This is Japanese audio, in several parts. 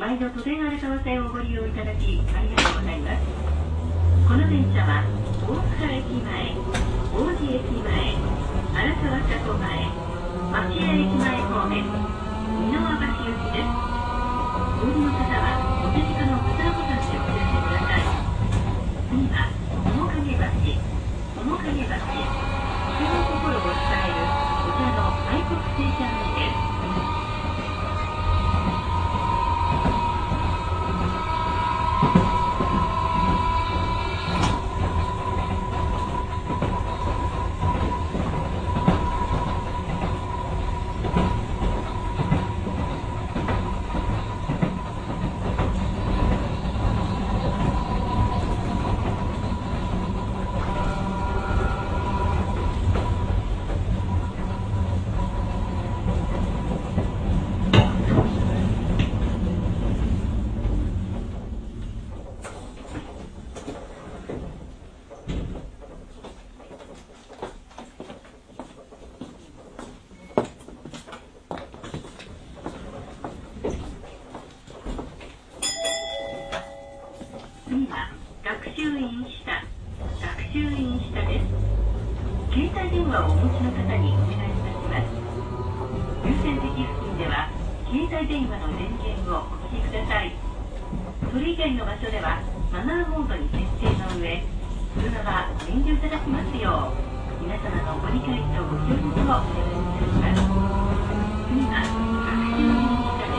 毎度都電荒川線をご利用いただきありがとうございます。この電車は大塚駅前、王子駅前、荒川車庫前、町屋駅前方面、美濃和橋行きです。お降りの方はお手近のボタンでお知らせください。次は面影橋、面影橋、人の心を伝えるお茶の愛国聖茶内です。次は学習院下、学習院下です。携帯電話をお持ちの方にお願いいたします。優先席付近では携帯電話の電源をお聞きください。それ以外の場所ではマナーモードに設定の上、通話はご遠慮いただきますよう皆様のご理解とご協力をお願いいたします。次は学習院下です。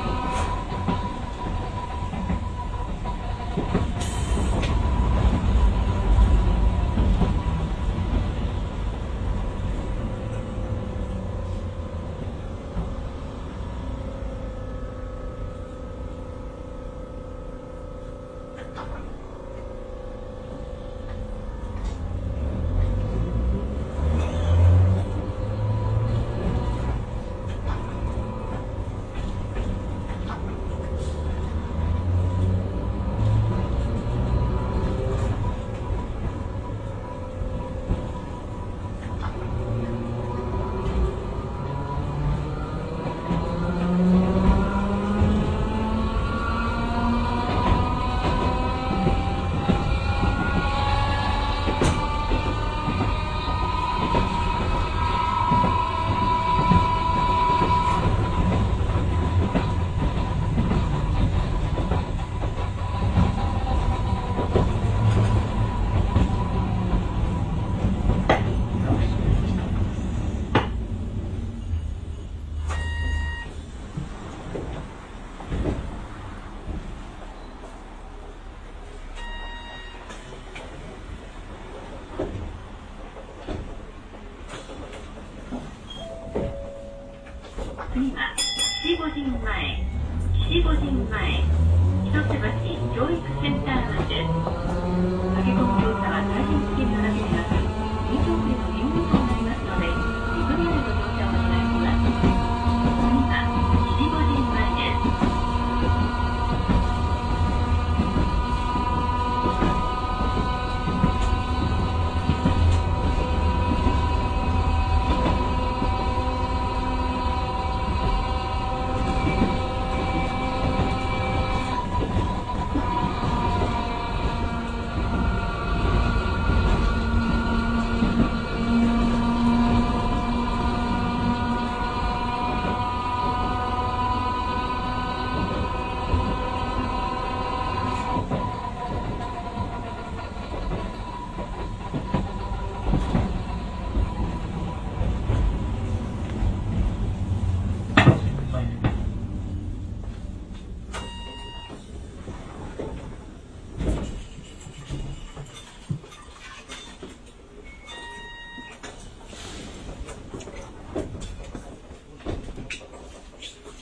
次は岸五人前、岸五人前、一橋教育センター前です。駆け込み